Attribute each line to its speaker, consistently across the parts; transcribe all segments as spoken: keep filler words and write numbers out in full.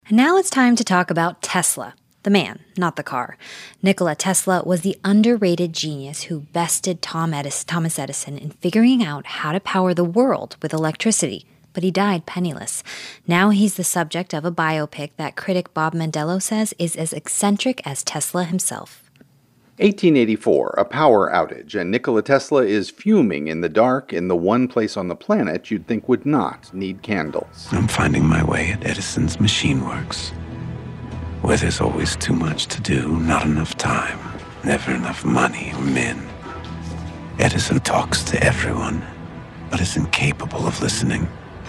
Speaker 1: And now it's time to talk about Tesla. The man, not the car. Nikola Tesla was the underrated genius who bested Tom Edison, Thomas Edison in figuring out how to power the world with electricity, but he died penniless. Now he's the subject of a biopic that critic Bob Mondello says is as eccentric as Tesla himself.
Speaker 2: eighteen eighty-four, a power outage, and Nikola Tesla is fuming in the dark in the one place on the planet you'd think would not need candles.
Speaker 3: I'm finding my way at Edison's Machine Works, where there's always too much to do, not enough time, never enough money or men. Edison talks to everyone, but is incapable of listening.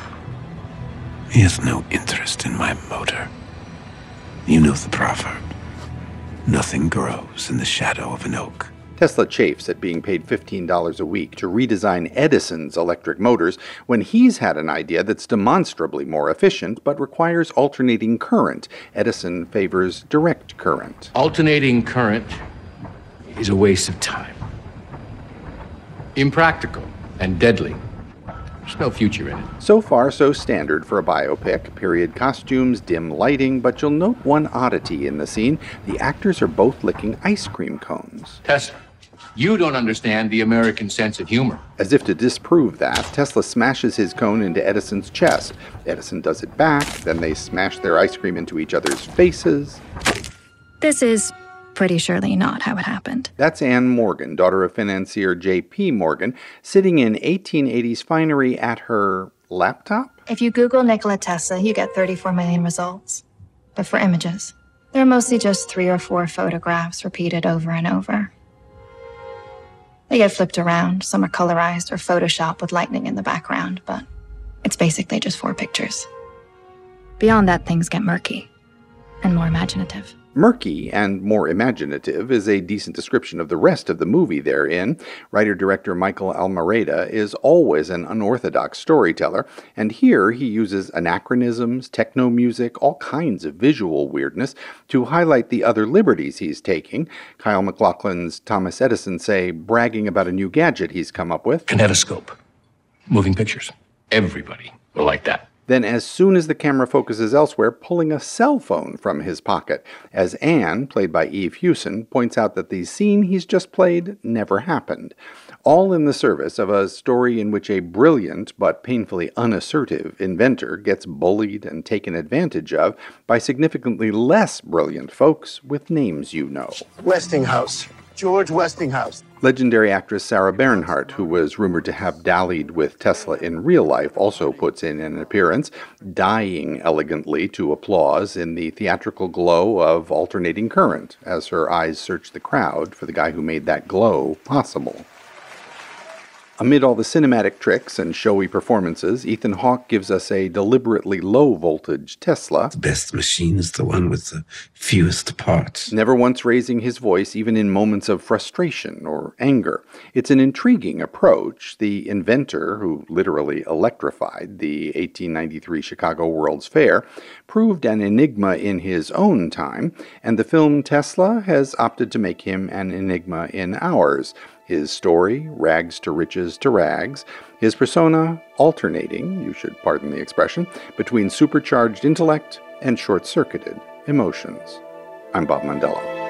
Speaker 3: He has no interest in my motor. You know the proverb, nothing grows in the shadow of an oak.
Speaker 2: Tesla chafes at being paid fifteen dollars a week to redesign Edison's electric motors when he's had an idea that's demonstrably more efficient but requires alternating current. Edison favors direct current.
Speaker 4: Alternating current is a waste of time. Impractical and deadly. There's no future in it.
Speaker 2: So far, so standard for a biopic. Period costumes, dim lighting, but you'll note one oddity in the scene. The actors are both licking ice cream cones.
Speaker 4: Tesla, you don't understand the American sense of humor.
Speaker 2: As if to disprove that, Tesla smashes his cone into Edison's chest. Edison does it back, then they smash their ice cream into each other's faces.
Speaker 5: This is pretty surely not how it happened.
Speaker 2: That's Anne Morgan, daughter of financier J P Morgan, sitting in eighteen eighties finery at her laptop?
Speaker 5: If you Google Nikola Tesla, you get thirty-four million results. But for images, they're mostly just three or four photographs repeated over and over. They get flipped around, some are colorized or photoshopped with lightning in the background, but it's basically just four pictures. Beyond that, things get murky and more imaginative.
Speaker 2: Murky and more imaginative is a decent description of the rest of the movie they're in. Writer-director Michael Almereyda is always an unorthodox storyteller, and here he uses anachronisms, techno-music, all kinds of visual weirdness to highlight the other liberties he's taking. Kyle MacLachlan's Thomas Edison say, bragging about a new gadget he's come up with.
Speaker 4: Kinetoscope. Moving pictures. Everybody will like that.
Speaker 2: Then, as soon as the camera focuses elsewhere, pulling a cell phone from his pocket, as Anne, played by Eve Hewson, points out that the scene he's just played never happened. All in the service of a story in which a brilliant but painfully unassertive inventor gets bullied and taken advantage of by significantly less brilliant folks with names you know.
Speaker 6: Westinghouse. George Westinghouse.
Speaker 2: Legendary actress Sarah Bernhardt, who was rumored to have dallied with Tesla in real life, also puts in an appearance, dying elegantly to applause in the theatrical glow of alternating current, as her eyes search the crowd for the guy who made that glow possible. Amid all the cinematic tricks and showy performances, Ethan Hawke gives us a deliberately low-voltage Tesla.
Speaker 3: The best machine is the one with the fewest parts.
Speaker 2: Never once raising his voice, even in moments of frustration or anger. It's an intriguing approach. The inventor, who literally electrified the eighteen ninety-three Chicago World's Fair, proved an enigma in his own time, and the film Tesla has opted to make him an enigma in ours. His story, rags to riches to rags. His persona, alternating, you should pardon the expression, between supercharged intellect and short-circuited emotions. I'm Bob Mondello.